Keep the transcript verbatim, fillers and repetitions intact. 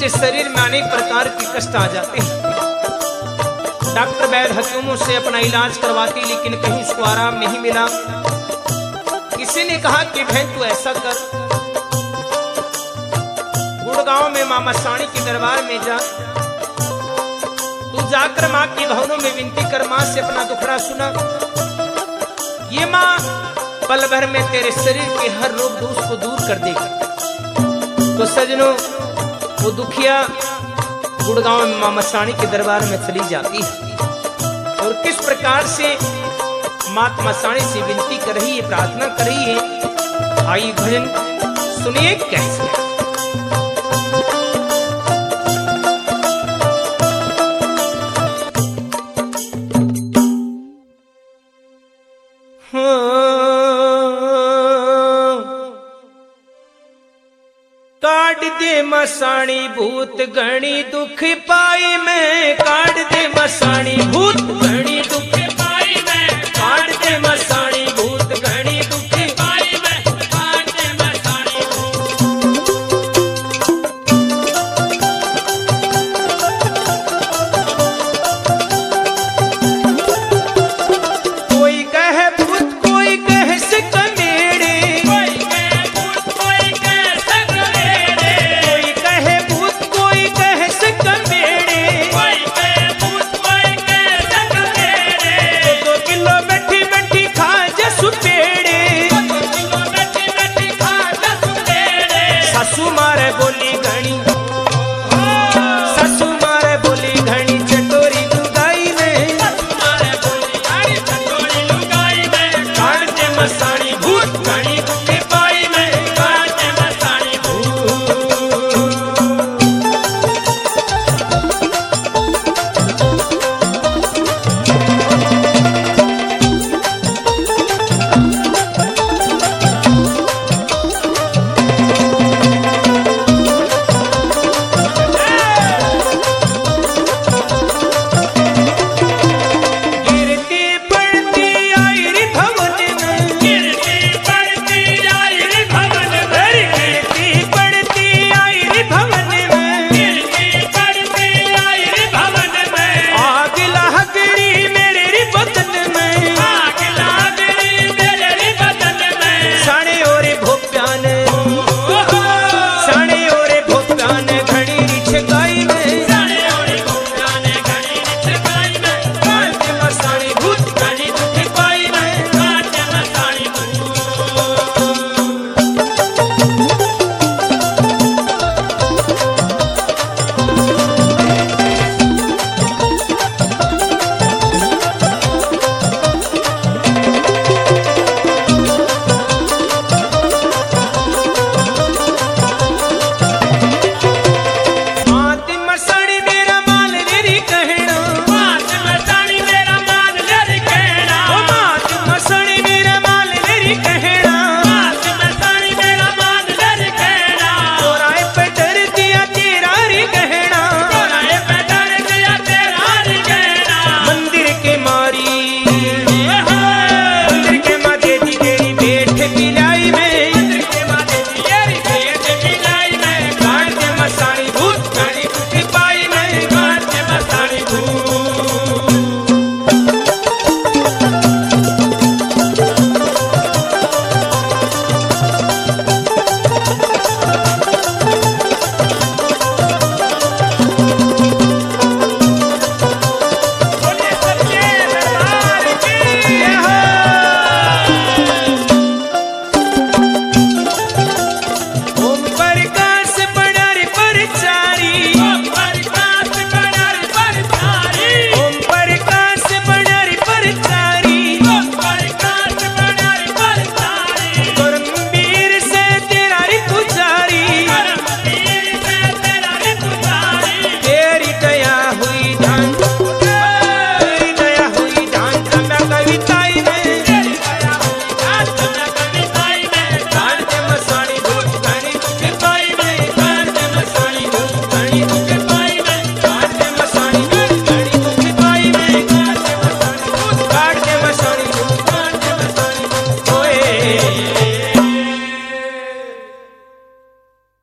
उसके शरीर में अनेक प्रकार के कष्ट आ जाते हैं। डॉक्टर वैद्य हकीमों से अपना इलाज करवाती, लेकिन कहीं उसको आराम नहीं मिला। किसी ने कहा कि बहन तू ऐसा कर, गुड़गांव में मां मसाणी के दरबार में जा, तू जाकर मां के भवनों में विनती कर, मां से अपना दुखड़ा सुना। ये मां पल भर में तेरे शरीर के हर रोग दोष को दूर कर देगी। तो सजनों, वो दुखिया गुड़गांव में मां मसाणी के दरबार में चली जाती है और किस प्रकार से माता मसाणी से विनती कर रही है, प्रार्थना कर रही है। आई भजन सुनिए कैसे। काट दे मसाणी भूत घणी दुख पाई मैं, काट दे मसाणी भूत घणी दुख